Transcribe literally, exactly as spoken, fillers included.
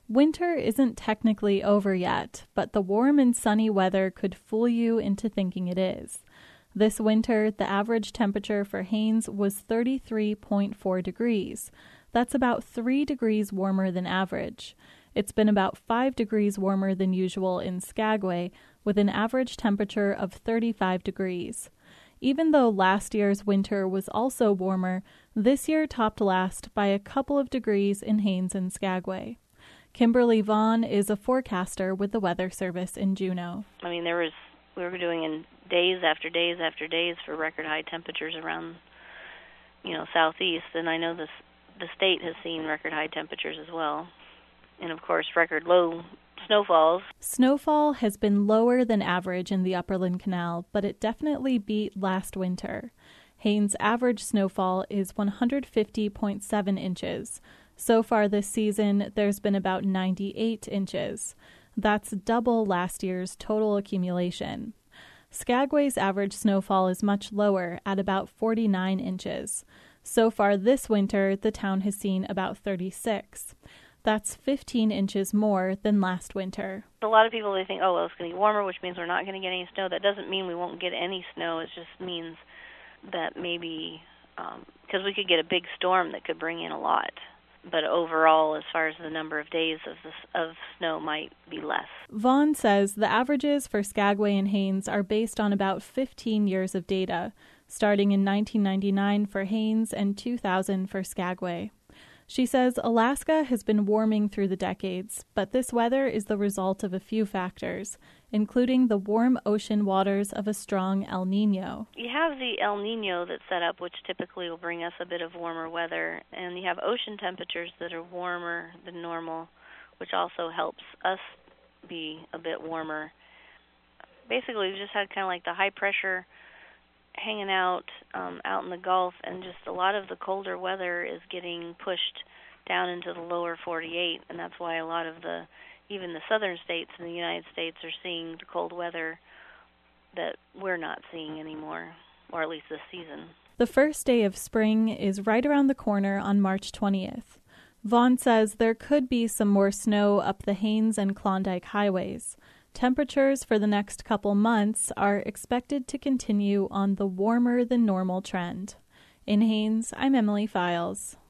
Winter isn't technically over yet, but the warm and sunny weather could fool you into thinking it is. This winter, the average temperature for Haines was thirty-three point four degrees. That's about three degrees warmer than average. It's been about five degrees warmer than usual in Skagway, with an average temperature of thirty-five degrees. Even though last year's winter was also warmer, this year topped last by a couple of degrees in Haines and Skagway. Kimberly Vaughn is a forecaster with the Weather Service in Juneau. I mean, there was we were doing in days after days after days for record high temperatures around, you know, southeast, and I know this the state has seen record high temperatures as well, and of course record low snowfalls. Snowfall has been lower than average in the Upperland Canal, but it definitely beat last winter. Haines' average snowfall is one hundred fifty point seven inches. So far this season, there's been about ninety-eight inches. That's double last year's total accumulation. Skagway's average snowfall is much lower at about forty-nine inches. So far this winter, the town has seen about thirty-six. That's fifteen inches more than last winter. A lot of people, they think, oh, well, it's going to get warmer, which means we're not going to get any snow. That doesn't mean we won't get any snow. It just means that maybe, because um, we could get a big storm that could bring in a lot. But overall, as far as the number of days of the, of snow might be less. Vaughn says the averages for Skagway and Haines are based on about fifteen years of data, starting in nineteen ninety-nine for Haines and two thousand for Skagway. She says Alaska has been warming through the decades, but this weather is the result of a few factors, including the warm ocean waters of a strong El Nino. You have the El Nino that's set up, which typically will bring us a bit of warmer weather, and you have ocean temperatures that are warmer than normal, which also helps us be a bit warmer. Basically, we just had kind of like the high pressure hanging out um, out in the Gulf, and just a lot of the colder weather is getting pushed down into the lower forty-eight, and that's why a lot of the, even the southern states in the United States are seeing the cold weather that we're not seeing anymore, or at least this season. The first day of spring is right around the corner on March twentieth. Vaughn says there could be some more snow up the Haines and Klondike highways. Temperatures for the next couple months are expected to continue on the warmer than normal trend. In Haines, I'm Emily Files.